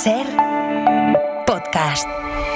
SER Podcast.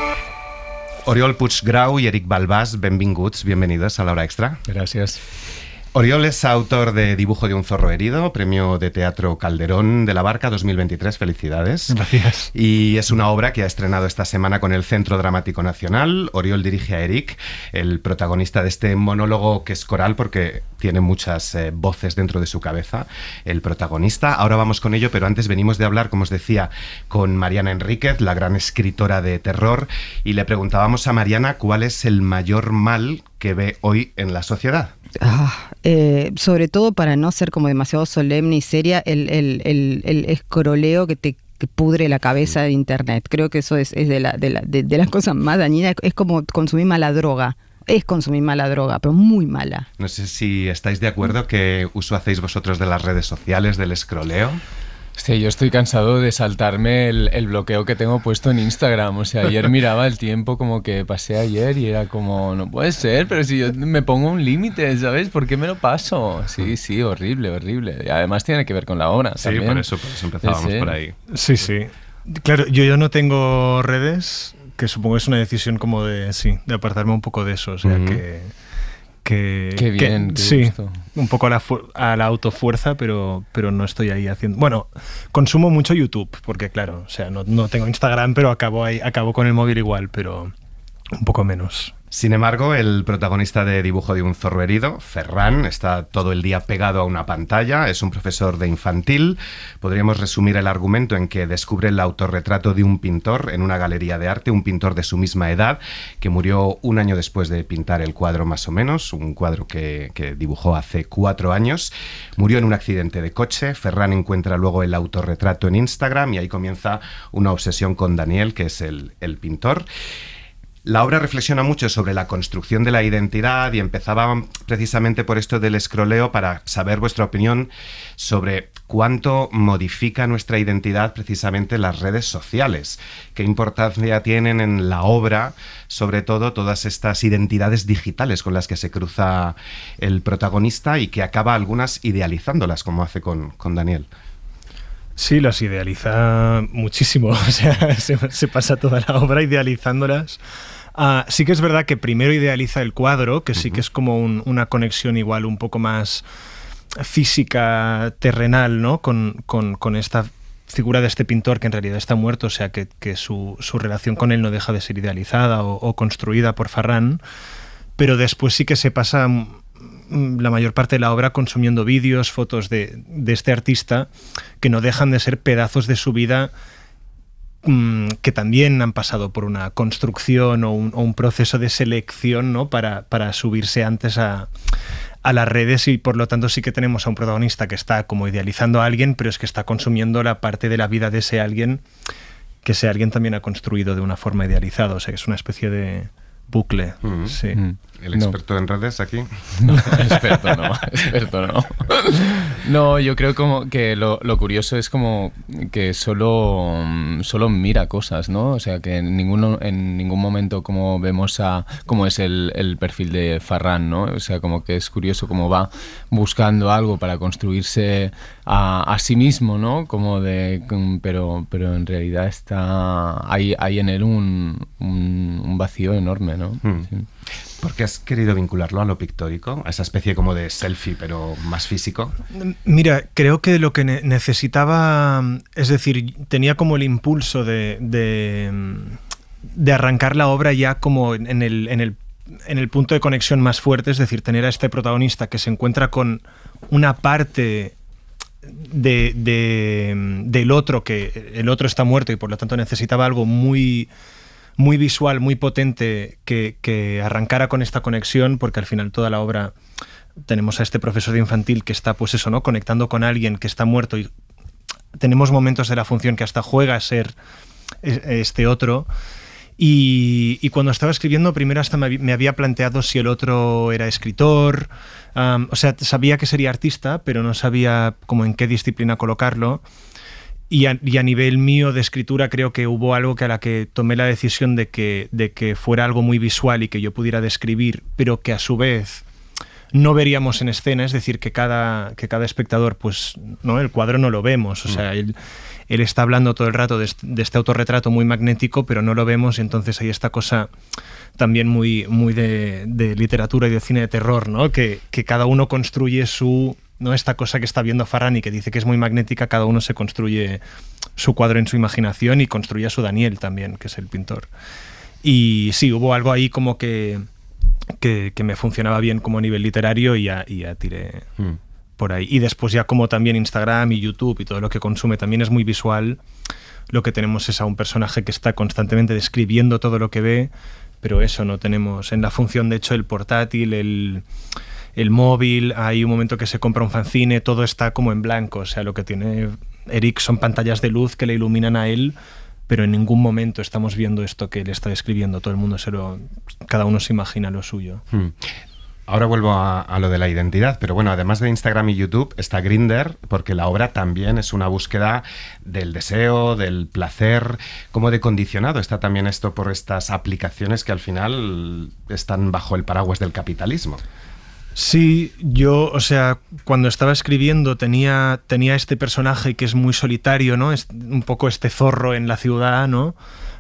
Oriol Puiggrau y Eric Balbás, benvinguts, bienvenidos a La Hora Extra. Gracias. Oriol es autor de Dibujo de un zorro herido, Premio de Teatro Calderón de la Barca 2023. Felicidades. Gracias. Y es una obra que ha estrenado esta semana con el Centro Dramático Nacional. Oriol dirige a Eric, el protagonista de este monólogo que es coral porque tiene muchas voces dentro de su cabeza, el protagonista. Ahora vamos con ello, pero antes venimos de hablar, como os decía, con Mariana Enríquez, la gran escritora de terror, y le preguntábamos a Mariana cuál es el mayor mal que ve hoy en la sociedad. Sobre todo, para no ser como demasiado solemne y seria, el escroleo que pudre la cabeza de internet. Creo que eso es de las cosas más dañinas. Es como consumir mala droga. Es consumir mala droga, pero muy mala. No sé si estáis de acuerdo. ¿Qué uso hacéis vosotros de las redes sociales, del escroleo? Hostia, yo estoy cansado de saltarme el bloqueo que tengo puesto en Instagram. O sea, ayer miraba el tiempo como que pasé ayer y era como, no puede ser, pero si yo me pongo un límite, ¿sabes? ¿Por qué me lo paso? Sí, horrible, horrible. Y además tiene que ver con la obra. Sí, también. por eso empezábamos por ahí. Sí. Claro, yo no tengo redes, que supongo es una decisión como de apartarme un poco de eso. O sea, Qué bien, qué sí, gusto. Un poco a la autofuerza, pero no estoy ahí haciendo... Bueno, consumo mucho YouTube, porque claro, o sea, no tengo Instagram, pero acabo con el móvil igual, pero un poco menos. Sin embargo, el protagonista de Dibujo de un zorro herido, Ferran, está todo el día pegado a una pantalla, es un profesor de infantil. Podríamos resumir el argumento en que descubre el autorretrato de un pintor en una galería de arte, un pintor de su misma edad, que murió un año después de pintar el cuadro más o menos, un cuadro que dibujó hace 4 años. Murió en un accidente de coche. Ferran encuentra luego el autorretrato en Instagram y ahí comienza una obsesión con Daniel, que es el pintor. La obra reflexiona mucho sobre la construcción de la identidad y empezaba precisamente por esto del escroleo para saber vuestra opinión sobre cuánto modifica nuestra identidad precisamente las redes sociales, qué importancia tienen en la obra, sobre todo todas estas identidades digitales con las que se cruza el protagonista y que acaba algunas idealizándolas, como hace con Daniel. Sí, las idealiza muchísimo, o sea, se pasa toda la obra idealizándolas. Sí que es verdad que primero idealiza el cuadro, que sí que es como una conexión igual un poco más física, terrenal, ¿no? Con esta figura de este pintor que en realidad está muerto, o sea que su relación con él no deja de ser idealizada o construida por Ferran, pero después sí que se pasa la mayor parte de la obra consumiendo vídeos, fotos de este artista que no dejan de ser pedazos de su vida que también han pasado por una construcción o un proceso de selección, ¿no? para subirse antes a las redes, y por lo tanto sí que tenemos a un protagonista que está como idealizando a alguien, pero es que está consumiendo la parte de la vida de ese alguien que ese alguien también ha construido de una forma idealizada, o sea que es una especie de bucle. Sí. ¿El experto en redes aquí? No, experto no. No, yo creo como que lo curioso es como que solo mira cosas, ¿no? O sea, que en ningún momento como vemos cómo es el perfil de Ferran, ¿no? O sea, como que es curioso cómo va buscando algo para construirse a sí mismo, ¿no? Pero en realidad hay en él un vacío enorme, ¿no? Sí. ¿Por qué has querido vincularlo a lo pictórico? A esa especie como de selfie, pero más físico. Mira, creo que lo que necesitaba, es decir, tenía como el impulso de arrancar la obra ya como en el punto de conexión más fuerte, es decir, tener a este protagonista que se encuentra con una parte del otro, que el otro está muerto y por lo tanto necesitaba algo muy visual, muy potente que arrancara con esta conexión, porque al final toda la obra tenemos a este profesor de infantil que está, pues eso, ¿no? Conectando con alguien que está muerto, y tenemos momentos de la función que hasta juega a ser este otro. Y cuando estaba escribiendo, primero hasta me había planteado si el otro era escritor, o sea, sabía que sería artista, pero no sabía como en qué disciplina colocarlo. Y a nivel mío de escritura creo que hubo algo a la que tomé la decisión de que fuera algo muy visual y que yo pudiera describir, pero que a su vez no veríamos en escena, es decir, que cada espectador, pues, ¿no? El cuadro no lo vemos, o sea, él está hablando todo el rato de este autorretrato muy magnético, pero no lo vemos, y entonces hay esta cosa también muy de literatura y de cine de terror, ¿no? Que cada uno construye ¿no? Esta cosa que está viendo Farran y que dice que es muy magnética, cada uno se construye su cuadro en su imaginación y construye a su Daniel también, que es el pintor. Y sí, hubo algo ahí como que me funcionaba bien como a nivel literario y ya tiré por ahí. Y después ya como también Instagram y YouTube y todo lo que consume también es muy visual, lo que tenemos es a un personaje que está constantemente describiendo todo lo que ve, pero eso no tenemos en la función, de hecho, el portátil, el móvil, hay un momento que se compra un fanzine, todo está como en blanco, o sea, lo que tiene Eric son pantallas de luz que le iluminan a él, pero en ningún momento estamos viendo esto que él está describiendo, todo el mundo cada uno se imagina lo suyo. Ahora vuelvo a lo de la identidad, pero bueno, además de Instagram y YouTube está Grindr, porque la obra también es una búsqueda del deseo, del placer. ¿Cómo de condicionado está también esto por estas aplicaciones que al final están bajo el paraguas del capitalismo? Sí, yo, o sea, cuando estaba escribiendo tenía este personaje que es muy solitario, ¿no? Es un poco este zorro en la ciudad, ¿no?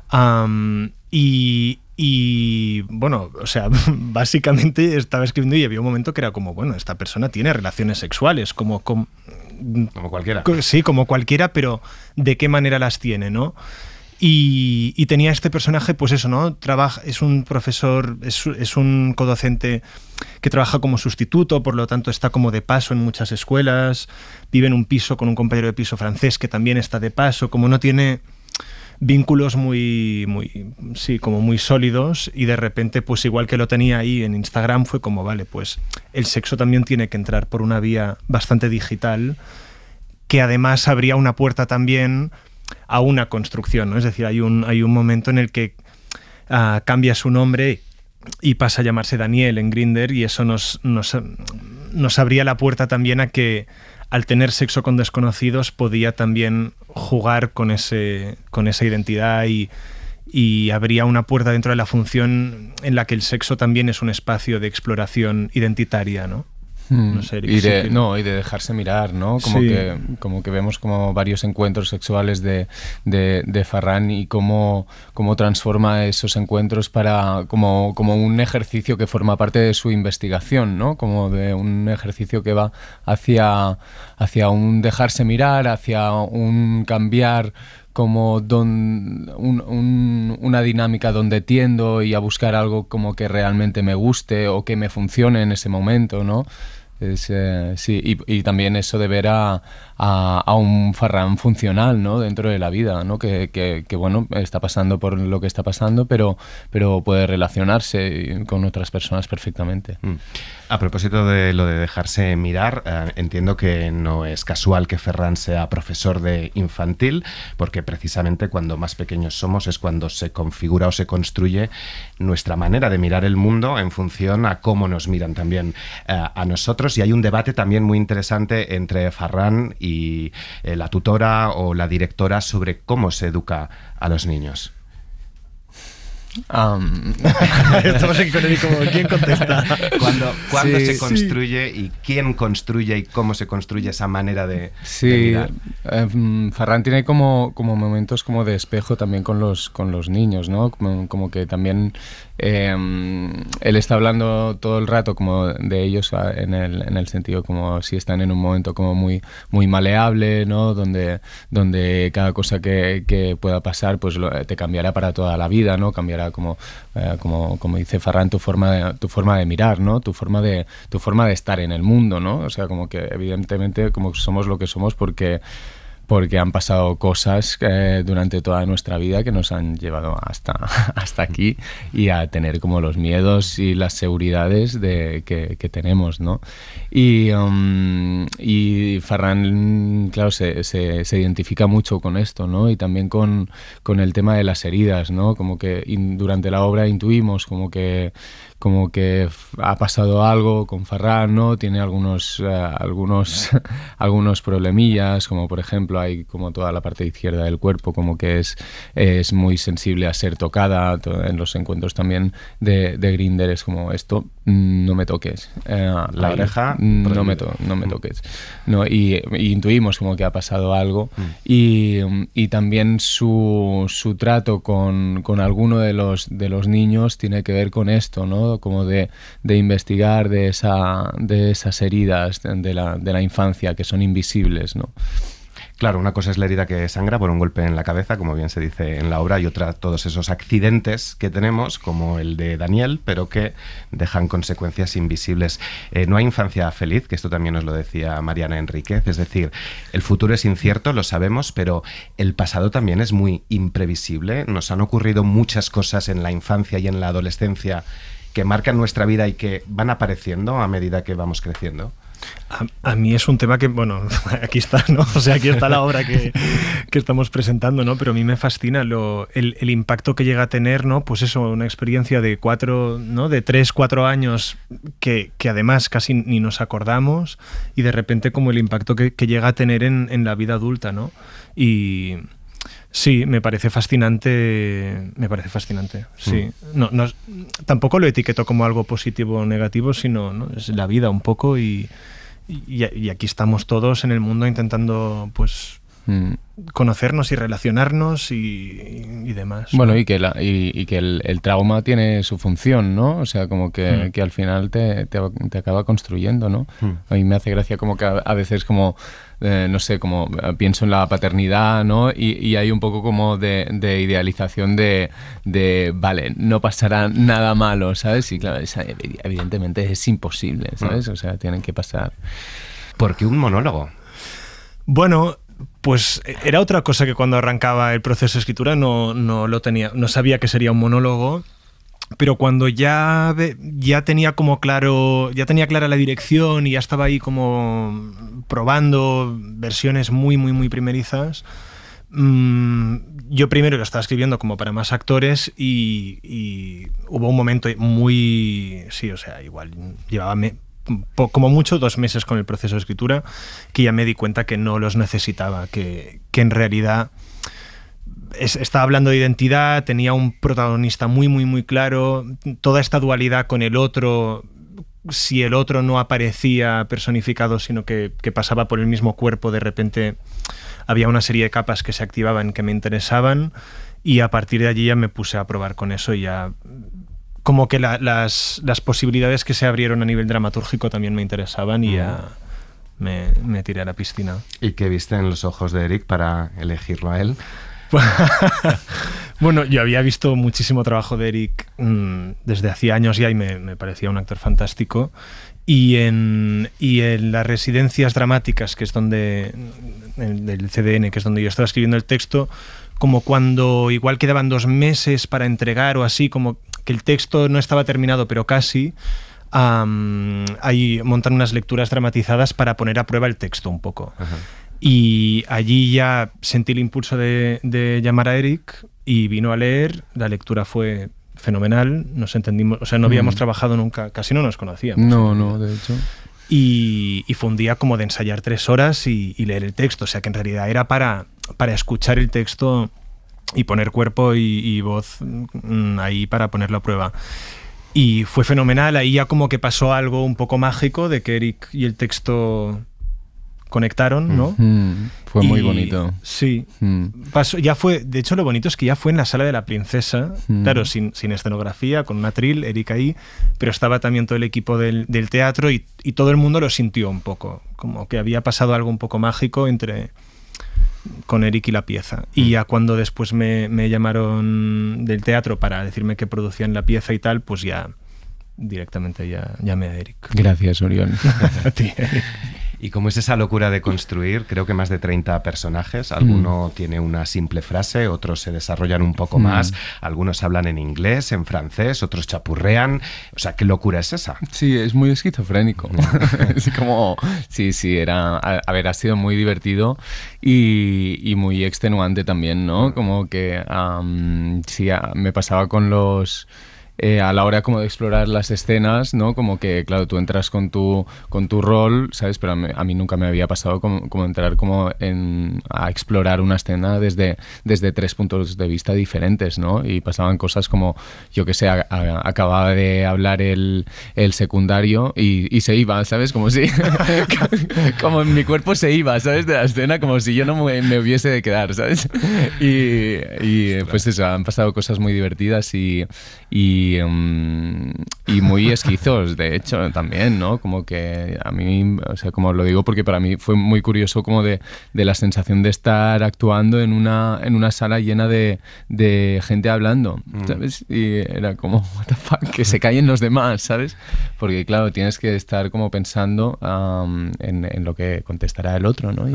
Y bueno, o sea, básicamente estaba escribiendo y había un momento que era como, bueno, esta persona tiene relaciones sexuales, como cualquiera. Sí, como cualquiera, pero ¿de qué manera las tiene, no? Y tenía este personaje, pues eso, ¿no? Es un profesor, es un codocente que trabaja como sustituto, por lo tanto está como de paso en muchas escuelas, vive en un piso con un compañero de piso francés que también está de paso, como no tiene vínculos como muy sólidos, y de repente, pues igual que lo tenía ahí en Instagram, fue como, vale, pues el sexo también tiene que entrar por una vía bastante digital, que además abría una puerta también a una construcción, ¿no? Es decir, hay un momento en el que cambia su nombre y pasa a llamarse Daniel en Grindr, y eso nos abría la puerta también a que al tener sexo con desconocidos podía también jugar con esa identidad, y abría una puerta dentro de la función en la que el sexo también es un espacio de exploración identitaria, ¿no? No sé, y de dejarse mirar, ¿no? Como que vemos como varios encuentros sexuales de Farran, y cómo transforma esos encuentros para como un ejercicio que forma parte de su investigación, ¿no? Como de un ejercicio que va hacia un dejarse mirar, hacia un cambiar, como una dinámica donde tiendo y a buscar algo como que realmente me guste o que me funcione en ese momento, ¿no? Sí, y también eso de ver a un Farran funcional, ¿no? Dentro de la vida, ¿no? Que bueno, está pasando por lo que está pasando, pero puede relacionarse con otras personas perfectamente. A propósito de lo de dejarse mirar, entiendo que no es casual que Ferran sea profesor de infantil, porque precisamente cuando más pequeños somos es cuando se configura o se construye nuestra manera de mirar el mundo en función a cómo nos miran también a nosotros. Y hay un debate también muy interesante entre Farran y la tutora o la directora sobre cómo se educa a los niños. Estamos aquí con él como, ¿quién contesta? ¿Cuándo se construye y quién construye y cómo se construye esa manera de mirar? Farran tiene como momentos como de espejo también con los niños, ¿no? Como que también él está hablando todo el rato como de ellos en el sentido como si están en un momento como muy, muy maleable, ¿no? Donde cada cosa que pueda pasar pues te cambiará para toda la vida, ¿no? Cambiará como dice Farran, tu forma de mirar, ¿no? Tu forma de estar en el mundo, ¿no? O sea, como que evidentemente como somos lo que somos porque han pasado cosas durante toda nuestra vida que nos han llevado hasta aquí, y a tener como los miedos y las seguridades que tenemos, ¿no? Y Farran, claro, se identifica mucho con esto, ¿no? Y también con el tema de las heridas, ¿no? Como que durante la obra intuimos como que ha pasado algo con Farran, ¿no? Tiene algunos problemillas, como por ejemplo hay como toda la parte izquierda del cuerpo, como que es muy sensible a ser tocada. En los encuentros también de Grindr es como esto, no me toques. La oreja, no me toques. No, y intuimos como que ha pasado algo. Y también su trato con alguno de los niños tiene que ver con esto, ¿no? Como de investigar de esas heridas de la infancia que son invisibles, ¿no? Claro, una cosa es la herida que sangra por un golpe en la cabeza, como bien se dice en la obra, y otra todos esos accidentes que tenemos, como el de Daniel, pero que dejan consecuencias invisibles. No hay infancia feliz, que esto también nos lo decía Mariana Enríquez, es decir, el futuro es incierto, lo sabemos, pero el pasado también es muy imprevisible. Nos han ocurrido muchas cosas en la infancia y en la adolescencia que marcan nuestra vida y que van apareciendo a medida que vamos creciendo. A mí es un tema que, bueno, aquí está, ¿no? O sea, aquí está la obra que estamos presentando, ¿no? Pero a mí me fascina el impacto que llega a tener, ¿no? Pues eso, una experiencia de 3, 4 años que además casi ni nos acordamos, y de repente como el impacto que llega a tener en la vida adulta, ¿no? Y sí, me parece fascinante, sí. No, tampoco lo etiqueto como algo positivo o negativo, sino, ¿no? Es la vida un poco y aquí estamos todos en el mundo intentando, pues, conocernos y relacionarnos y demás. Bueno, y que el trauma tiene su función, ¿no? O sea, como que al final te acaba construyendo, ¿no? A mí me hace gracia como que a veces como... no sé, como pienso en la paternidad, ¿no? Y hay un poco como de idealización de vale, no pasará nada malo, ¿sabes? Y claro, evidentemente es imposible, ¿sabes? O sea, tienen que pasar. ¿Por qué un monólogo? Bueno, pues era otra cosa que cuando arrancaba el proceso de escritura no lo tenía, no sabía que sería un monólogo. Pero cuando ya tenía como claro, ya tenía clara la dirección y ya estaba ahí como probando versiones muy, muy, muy primerizas, yo primero lo estaba escribiendo como para más actores y hubo un momento muy... Sí, o sea, igual llevaba como mucho 2 meses con el proceso de escritura, que ya me di cuenta que no los necesitaba, que en realidad... Estaba hablando de identidad, tenía un protagonista muy, muy, muy claro, toda esta dualidad con el otro, si el otro no aparecía personificado, sino que pasaba por el mismo cuerpo, de repente había una serie de capas que se activaban, que me interesaban, y a partir de allí ya me puse a probar con eso y ya... Como que las posibilidades que se abrieron a nivel dramatúrgico también me interesaban y ya me tiré a la piscina. ¿Y qué viste en los ojos de Eric para elegirlo a él? Bueno, yo había visto muchísimo trabajo de Eric desde hacía años ya y me parecía un actor fantástico. Y en las residencias dramáticas, que es donde, del CDN, que es donde yo estaba escribiendo el texto, como cuando igual quedaban 2 meses para entregar o así, como que el texto no estaba terminado, pero casi, ahí montan unas lecturas dramatizadas para poner a prueba el texto un poco. Ajá. Y allí ya sentí el impulso de llamar a Eric y vino a leer. La lectura fue fenomenal, nos entendimos, o sea, no habíamos trabajado nunca, casi no nos conocíamos. No, de hecho. Y fue un día como de ensayar 3 horas y leer el texto, o sea que en realidad era para escuchar el texto y poner cuerpo y voz ahí para ponerlo a prueba. Y fue fenomenal, ahí ya como que pasó algo un poco mágico de que Eric y el texto... conectaron, ¿no? Fue muy bonito. Sí. Pasó, ya fue, de hecho, lo bonito es que ya fue en la Sala de la Princesa, claro, sin escenografía, con un atril, Eric ahí, pero estaba también todo el equipo del teatro y todo el mundo lo sintió un poco, como que había pasado algo un poco mágico con Eric y la pieza. Y ya cuando después me llamaron del teatro para decirme que producían la pieza y tal, pues ya directamente ya llamé a Eric. Gracias, Orión. A ti, Eric. Y como es esa locura de construir, creo que más de 30 personajes, alguno tiene una simple frase, otros se desarrollan un poco más, algunos hablan en inglés, en francés, otros chapurrean, o sea, ¿qué locura es esa? Sí, es muy esquizofrénico. Es como, sí, ha sido muy divertido y muy extenuante también, ¿no? Como que, sí, me pasaba con los... a la hora como de explorar las escenas, ¿no? Como que, claro, tú entras con tu rol, ¿sabes? Pero a mí nunca me había pasado como entrar como a explorar una escena desde 3 puntos de vista diferentes, ¿no? Y pasaban cosas como, yo que sé, acababa de hablar el secundario y se iba, ¿sabes? Como si como mi cuerpo se iba, ¿sabes? De la escena, como si yo no me hubiese de quedar, ¿sabes? Y pues eso, han pasado cosas muy divertidas y muy esquizos, de hecho, también, ¿no? Como que a mí, o sea, como lo digo porque para mí fue muy curioso como de la sensación de estar actuando en una sala llena de gente hablando, ¿sabes? Y era como, what the fuck, que se callen los demás, ¿sabes? Porque claro, tienes que estar como pensando en lo que contestará el otro, ¿no?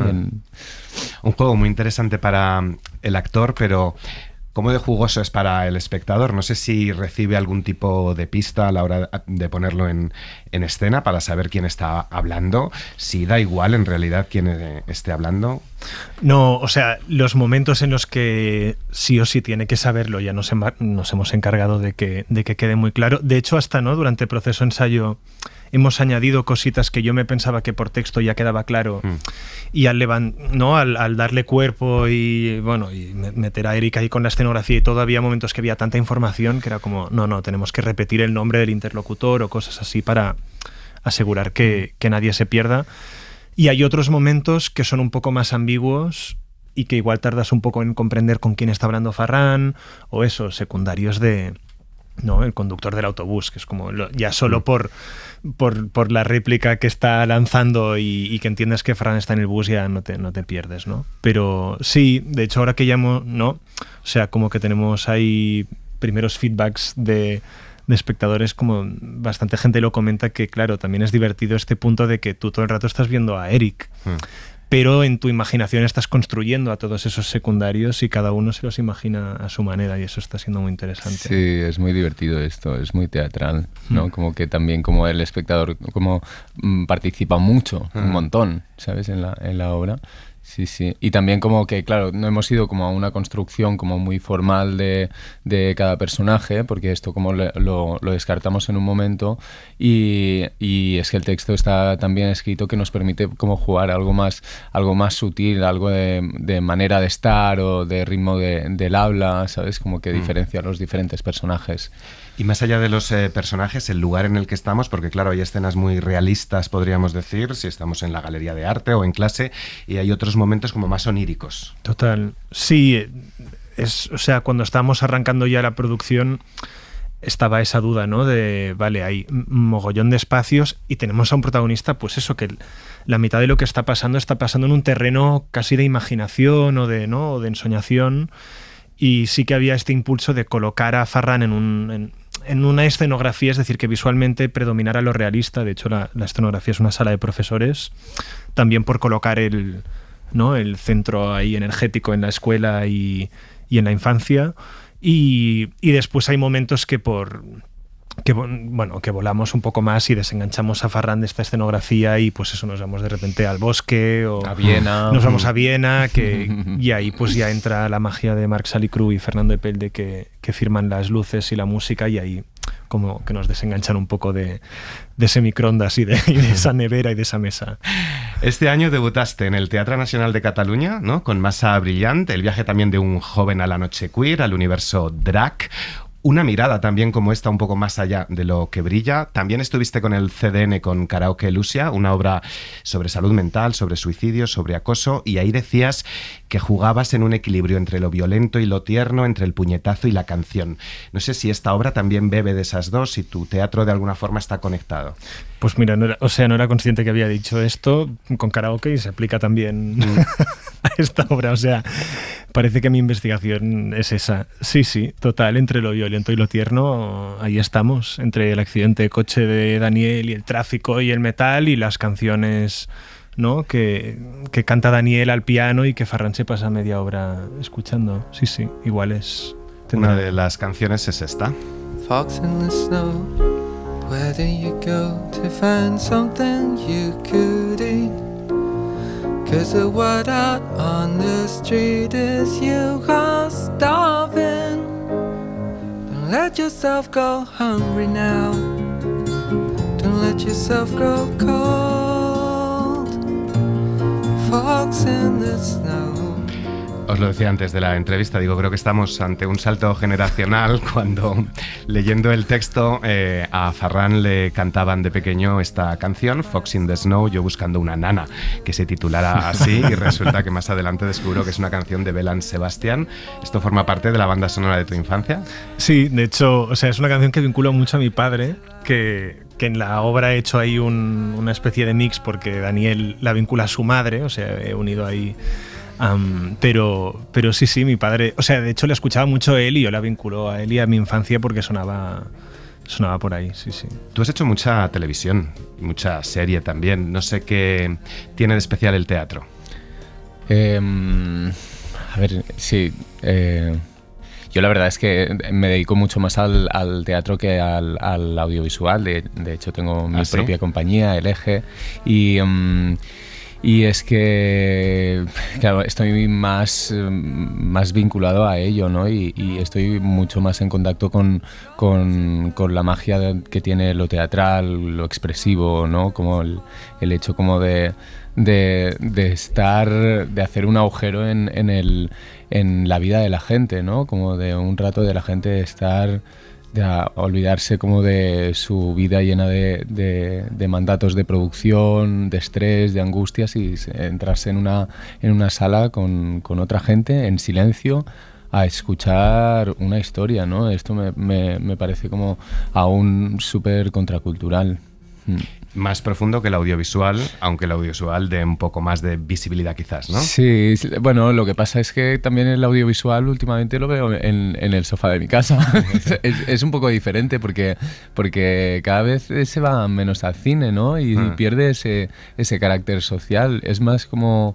Un juego muy interesante para el actor, pero ¿cómo de jugoso es para el espectador? No sé si recibe algún tipo de pista a la hora de ponerlo en escena para saber quién está hablando, si da igual en realidad quién esté hablando. No, o sea, los momentos en los que sí o sí tiene que saberlo ya nos hemos encargado de que quede muy claro. De hecho, hasta no durante el proceso de ensayo hemos añadido cositas que yo me pensaba que por texto ya quedaba claro y al darle cuerpo y bueno, y meter a Eric ahí con la escenografía y todo, había momentos que había tanta información que era como, no, tenemos que repetir el nombre del interlocutor o cosas así para asegurar que nadie se pierda. Y hay otros momentos que son un poco más ambiguos y que igual tardas un poco en comprender con quién está hablando Ferran, o esos secundarios de... ¿no? El conductor del autobús, que es como ya solo por la réplica que está lanzando y que entiendes que Ferran está en el bus, ya no te pierdes, ¿no? Pero sí, de hecho ahora que llamo, ¿no? O sea, como que tenemos ahí primeros feedbacks de espectadores, como bastante gente lo comenta, que claro, también es divertido este punto de que tú todo el rato estás viendo a Eric, pero en tu imaginación estás construyendo a todos esos secundarios y cada uno se los imagina a su manera, y eso está siendo muy interesante. Sí, es muy divertido esto, es muy teatral, ¿no? Como que también como el espectador como participa mucho, un montón, ¿sabes? En la obra. Sí. Y también como que, claro, no hemos ido como a una construcción como muy formal de cada personaje, porque esto como lo descartamos en un momento, y es que el texto está tan bien escrito que nos permite como jugar algo más sutil, algo de manera de estar o de ritmo del habla, ¿sabes? Como que diferencia a los diferentes personajes. Y más allá de los personajes, el lugar en el que estamos, porque claro, hay escenas muy realistas, podríamos decir, si estamos en la galería de arte o en clase, y hay otros momentos como más oníricos. Total. Sí, o sea, cuando estábamos arrancando ya la producción, estaba esa duda, ¿no? De, vale, hay un mogollón de espacios y tenemos a un protagonista, pues eso, que la mitad de lo que está pasando en un terreno casi de imaginación o de ensoñación, y sí que había este impulso de colocar a Ferran en una escenografía, es decir, que visualmente predominara lo realista. De hecho, la escenografía es una sala de profesores, también por colocar el centro ahí energético en la escuela y en la infancia. Y después hay momentos que volamos un poco más y desenganchamos a Ferran de esta escenografía, y pues eso, nos vamos de repente al bosque o a Viena. Nos vamos a Viena, y ahí pues ya entra la magia de Marc Salicru y Fernando Epelde, que firman las luces y la música, y ahí como que nos desenganchan un poco de ese microondas y de esa nevera y de esa mesa. Este año debutaste en el Teatre Nacional de Cataluña, ¿no? Con Massa Brillant, el viaje también de un joven a la noche queer, al universo drag. Una mirada también como esta, un poco más allá de lo que brilla. También estuviste con el CDN con Karaoke Lucia, una obra sobre salud mental, sobre suicidio, sobre acoso, y ahí decías que jugabas en un equilibrio entre lo violento y lo tierno, entre el puñetazo y la canción. No sé si esta obra también bebe de esas dos, si tu teatro de alguna forma está conectado. Pues mira, no era consciente que había dicho esto con Karaoke, y se aplica también a esta obra. O sea, parece que mi investigación es esa. Sí, total, entre lo violento y lo tierno, ahí estamos. Entre el accidente de coche de Daniel y el tráfico y el metal y las canciones, ¿no? que canta Daniel al piano y que Ferran se pasa media hora escuchando. Sí, igual es... Una de las canciones es esta. Fox in the snow. Where do you go to find something you could eat? 'Cause the word out on the street is you are starving. Don't let let yourself go hungry now. Don't let yourself grow cold. Fogs in the snow. Os lo decía antes de la entrevista, digo, creo que estamos ante un salto generacional cuando, leyendo el texto, a Ferran le cantaban de pequeño esta canción, Fox in the Snow, yo buscando una nana, que se titulara así, y resulta que más adelante descubro que es una canción de Belle Sebastian. ¿Esto forma parte de la banda sonora de tu infancia? Sí, de hecho, o sea, es una canción que vinculo mucho a mi padre, que en la obra he hecho ahí una especie de mix, porque Daniel la vincula a su madre, o sea, he unido ahí... pero sí, mi padre, o sea, de hecho le escuchaba mucho él y yo la vinculo a él y a mi infancia porque sonaba por ahí, sí. Tú has hecho mucha televisión, mucha serie también, no sé qué tiene de especial el teatro. A ver, sí, yo la verdad es que me dedico mucho más al teatro que al audiovisual, de hecho tengo mi propia compañía, El Eje, y es que, claro, estoy más vinculado a ello, ¿no? Y estoy mucho más en contacto con la magia que tiene lo teatral, lo expresivo, ¿no? Como el hecho como de hacer un agujero en la vida de la gente, ¿no? Como de un rato de la gente estar... de olvidarse como de su vida llena de mandatos de producción, de estrés, de angustias y entrarse en una sala con otra gente en silencio a escuchar una historia, ¿no? Esto me parece como aún súper contracultural. Más profundo que el audiovisual, aunque el audiovisual dé un poco más de visibilidad quizás, ¿no? Sí, bueno, lo que pasa es que también el audiovisual últimamente lo veo en el sofá de mi casa. es un poco diferente porque cada vez se va menos al cine, ¿no? Y pierde ese carácter social. Es más como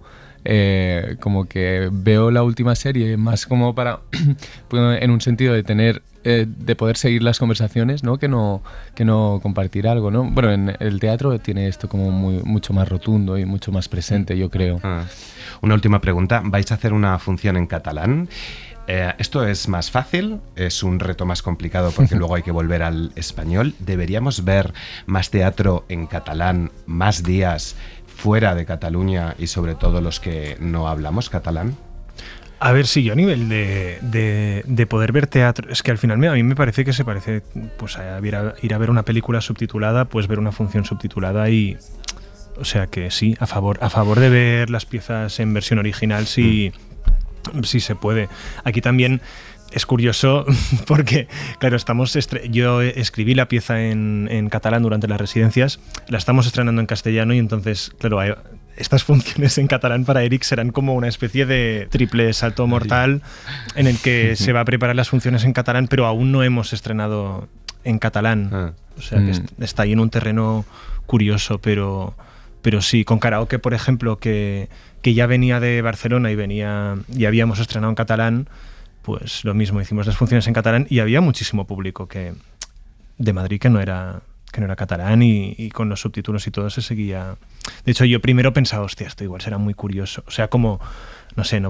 que veo la última serie más como para en un sentido de tener de poder seguir las conversaciones, ¿no? Que no compartir algo, ¿no? Bueno, en el teatro tiene esto como mucho más rotundo y mucho más presente, yo creo. Una última pregunta, ¿vais a hacer una función en catalán? ¿Esto es más fácil? ¿Es un reto más complicado porque luego hay que volver al español? ¿Deberíamos ver más teatro en catalán, más días fuera de Cataluña y sobre todo los que no hablamos catalán? A ver, sí, yo a nivel de poder ver teatro, es que al final a mí me parece que se parece pues a ir a ver una película subtitulada, pues ver una función subtitulada y... O sea que sí, a favor de ver las piezas en versión original, sí se puede. Aquí también es curioso porque, claro, yo escribí la pieza en catalán durante las residencias, la estamos estrenando en castellano y entonces, claro, estas funciones en catalán para Eric serán como una especie de triple salto mortal en el que se va a preparar las funciones en catalán, pero aún no hemos estrenado en catalán. O sea, que está ahí en un terreno curioso, pero sí, con karaoke, por ejemplo, que ya venía de Barcelona y habíamos estrenado en catalán, pues lo mismo, hicimos las funciones en catalán y había muchísimo público de Madrid que no era catalán y con los subtítulos y todo se seguía. De hecho, yo primero pensaba, hostia, esto igual será muy curioso. O sea, como, no sé,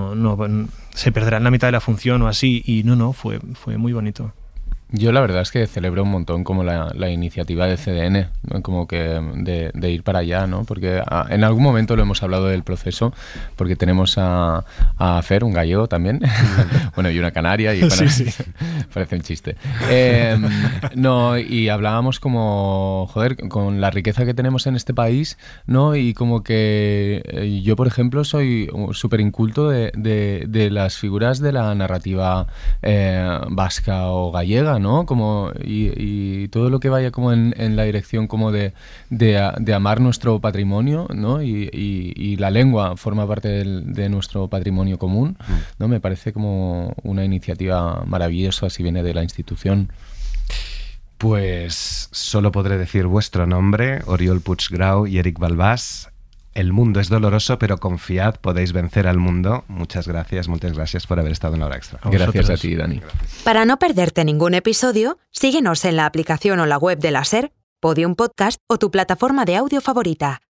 se perderá en la mitad de la función o así. Y no, fue muy bonito. Yo la verdad es que celebro un montón como la iniciativa de CDN, ¿no? Como que de ir para allá, ¿no? Porque en algún momento lo hemos hablado del proceso, porque tenemos a Fer, un gallego también, bueno, y una canaria, y bueno, sí. Parece un chiste. No, y hablábamos como, joder, con la riqueza que tenemos en este país, ¿no? Y como que yo, por ejemplo, soy súper inculto de las figuras de la narrativa vasca o gallega, ¿no? Como y todo lo que vaya como en la dirección como de amar nuestro patrimonio, ¿no? Y la lengua forma parte de nuestro patrimonio común, ¿no? Me parece como una iniciativa maravillosa si viene de la institución. Pues solo podré decir vuestro nombre, Oriol Puiggrau y Eric Balbás. El mundo es doloroso, pero confiad, podéis vencer al mundo. Muchas gracias por haber estado en La Hora Extra. Gracias a ti, Dani. Para no perderte ningún episodio, síguenos en la aplicación o la web de la SER, Podium Podcast o tu plataforma de audio favorita.